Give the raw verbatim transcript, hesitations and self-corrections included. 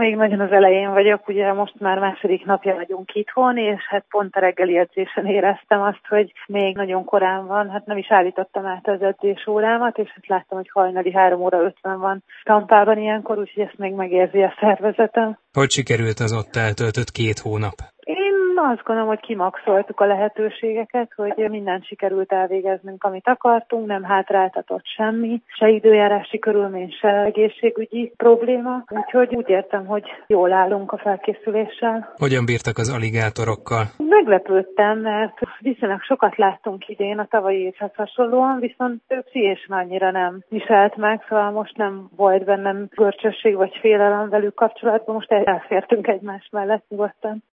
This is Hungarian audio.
Még nagyon az elején vagyok, ugye most már második napja vagyunk itthon, és hát pont a reggeli edzésen éreztem azt, hogy még nagyon korán van, hát nem is állítottam át az edzés órámat, és hát láttam, hogy hajnali három óra ötven van Tampában ilyenkor, úgyhogy ezt még megérzi a szervezetem. Hogy sikerült az ott eltöltött két hónap? Én azt gondolom, hogy kimaxoltuk a lehetőségeket, hogy mindent sikerült elvégeznünk, amit akartunk, nem hátráltatott semmi, se időjárási körülmény, se egészségügyi probléma, úgyhogy úgy értem, hogy jól állunk a felkészüléssel. Hogyan bírtak az aligátorokkal? Meglepődtem, mert viszonylag sokat láttunk idén a tavalyi évhez hasonlóan, viszont ő pszichésen annyira nem viselt meg, szóval most nem volt bennem görcsösség vagy félelem velük kapcsolatban, most elfértünk egymás mellett nyugodtan.